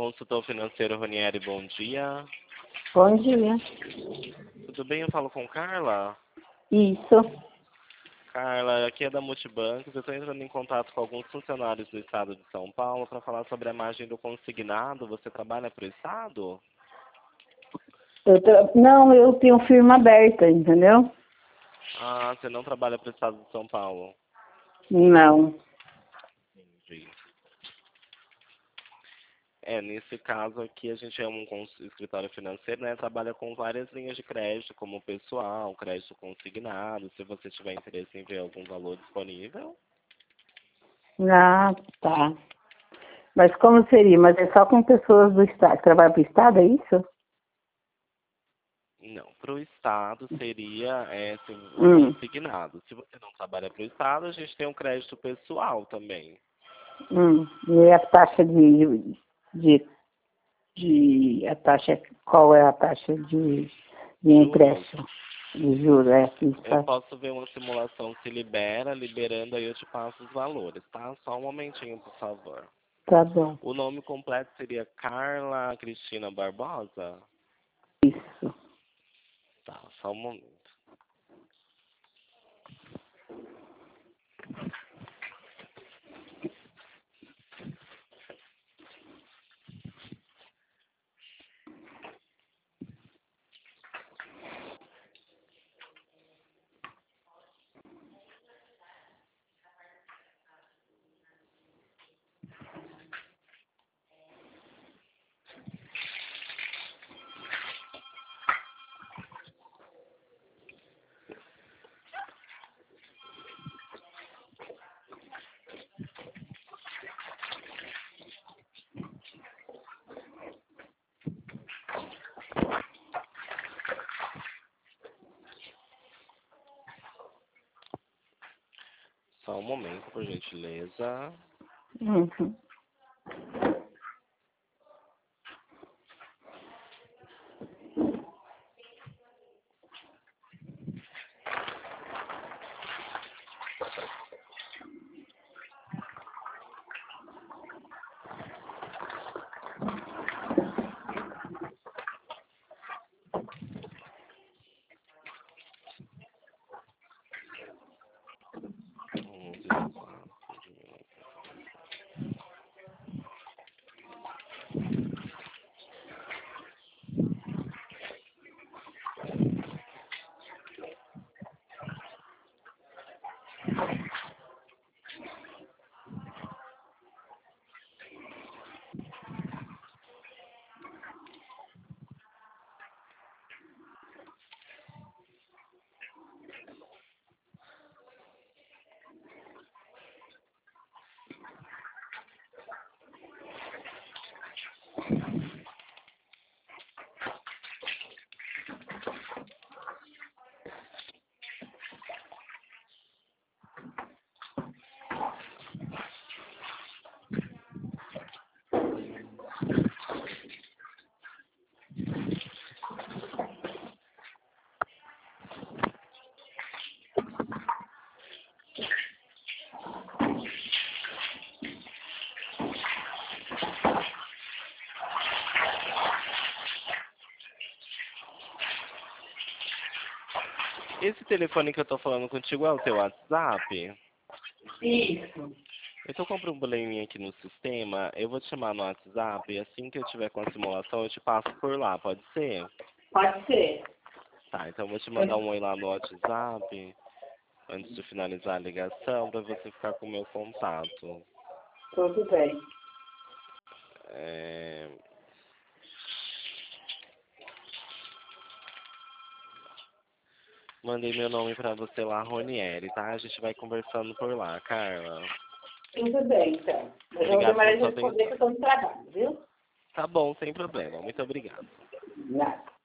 Consultor financeiro Ronieri, bom dia. Bom dia. Tudo bem? Eu falo com Carla. Isso. Carla, aqui é da Multibancos. Eu estou entrando em contato com alguns funcionários do Estado de São Paulo para falar sobre a margem do consignado. Você trabalha para o Estado? Não, eu tenho firma aberta, entendeu? Ah, você não trabalha para o Estado de São Paulo. Não. Entendi. Nesse caso aqui a gente é um escritório financeiro, né? Trabalha com várias linhas de crédito, como pessoal, crédito consignado. Se você tiver interesse em ver algum valor disponível. Ah, tá. Mas como seria? Mas é só com pessoas do Estado, que trabalham para o Estado, é isso? Não, para o Estado seria consignado. Se você não trabalha para o Estado, a gente tem um crédito pessoal também. E a taxa a taxa, qual é a taxa de empréstimo? De juros, Eu posso ver uma simulação se liberando aí eu te passo os valores, tá? Só um momentinho, por favor. Tá bom. O nome completo seria Carla Cristina Barbosa? Isso. Tá, só um momento. Só um momento, por gentileza. Uhum. Esse telefone que eu tô falando contigo é o teu WhatsApp? Isso. Eu tô com um probleminha aqui no sistema. Eu vou te chamar no WhatsApp e assim que eu tiver com a simulação eu te passo por lá, pode ser? Pode ser. Tá, então eu vou te mandar um oi lá no WhatsApp antes de finalizar a ligação pra você ficar com o meu contato. Tudo bem. Mandei meu nome pra você lá, Ronieri, tá? A gente vai conversando por lá, Carla. Tudo bem, então. Mas eu vou Obrigado demorar pela de sua responder atenção. que eu estou no trabalho, viu? Tá bom, sem problema. Muito obrigado. Nada.